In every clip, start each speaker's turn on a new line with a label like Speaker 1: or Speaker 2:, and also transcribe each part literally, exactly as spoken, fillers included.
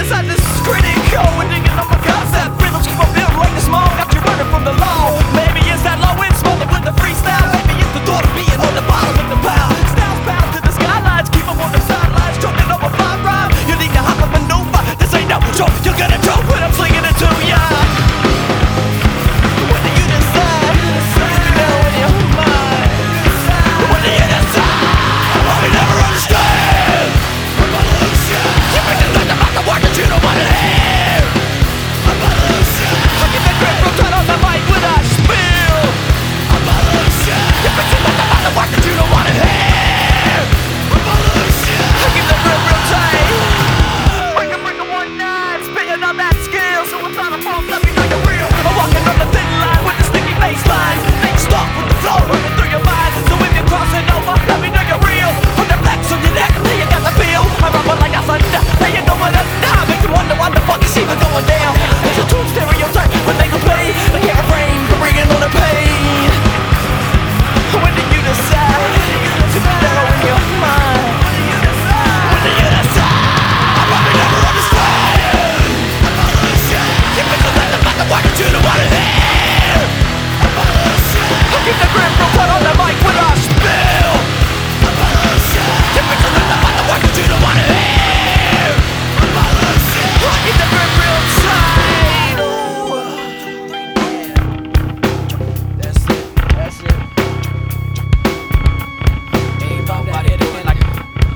Speaker 1: inside this is critical. When you get on my concept, rhythms keep on building like the small. Got you running from the law. Maybe it's that low end smoking with the freestyle. Maybe it's the thought of being on the bottom with the power. Styles bound to the skylines, keep them on the sidelines, choking up a fly rhyme. You need to hop and maneuver. This ain't no joke. You're gonna choke when I'm slinging it to ya. When do you decide? Let me know in your mind. When do you decide? I never understand. Revolution. You make it like about the word that you don't wanna hear. Revolution. I get the grip real tight on the mic when I spill. Revolution. You make it like about the word that you don't wanna hear. Revolution. I get the grip real tight. Bring it, bring it one nine, spitting on that skill. So it's not a false, let me know you're real. I'm walking on the thin line with the sticky baseline. Think stuck with the flow running through your mind. So if you're crossing over, let me know you're real. Put the flex on your neck, now you got the feel. I rumble like a thunder, now you know what I'm down. Make you wonder what the fuck is even going down. It's a true stereotype when they complain. They can't refrain from bringing on the pain. When do you decide to know in your mind? When do you decide? I probably never understand. Evolution. You make a lot about the word that you don't wanna hear. Evolution. I keep the grip real tight on the mic when I spill. Evolution. You make a lot about the word that you don't wanna hear. Evolution. I keep the grip real tight. Ooh. That's it. That's it. Ain't nobody doing like.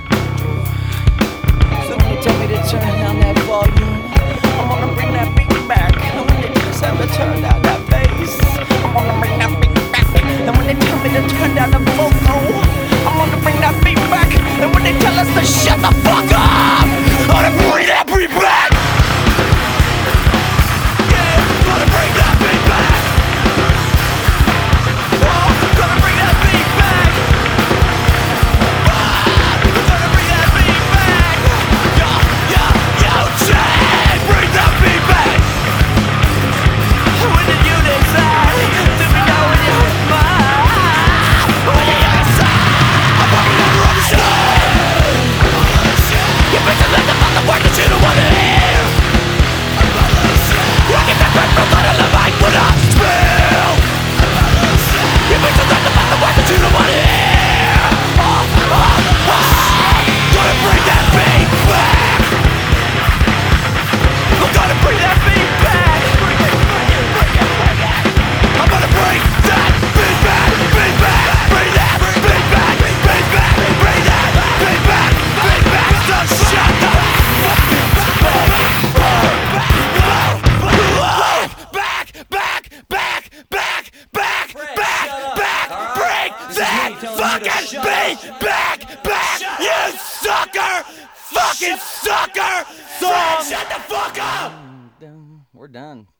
Speaker 1: So when you tell me to turn down that volume, I'm gonna bring that beat back. And when they just have to turn down that bass, I'm gonna bring that beat back. And when they tell me to turn down the vocal, I'm gonna bring that beat back. And when they tell us to shut the fuck up, I'm gonna bring that beat back. Yeah, I'm gonna bring that beat back. Oh, I'm gonna bring that beat back. Oh, I'm gonna bring that beat back. Yo, yo, yo, Jay, bring that beat back. When did you decide to be know in your mind? When did you decide? I probably never understood. You make a lot about the word that you don't wanna hear. I get that breath real tight on the mic when I spill. You make a lot about the word that you don't wanna hear. Oh, oh, oh. Gonna bring that beat back. I'm gonna bring that beat back. Bring it, bring it, bring it, bring it. I'm gonna bring that beat back, beat back, bring that beat back, beat back, bring that beat back, beat back. Don't shut the fucking back, back, back, back, back, back, back, back, bring that fucking beat back, back, you sucker, fucking sucker. Shut the fuck up.
Speaker 2: We're done.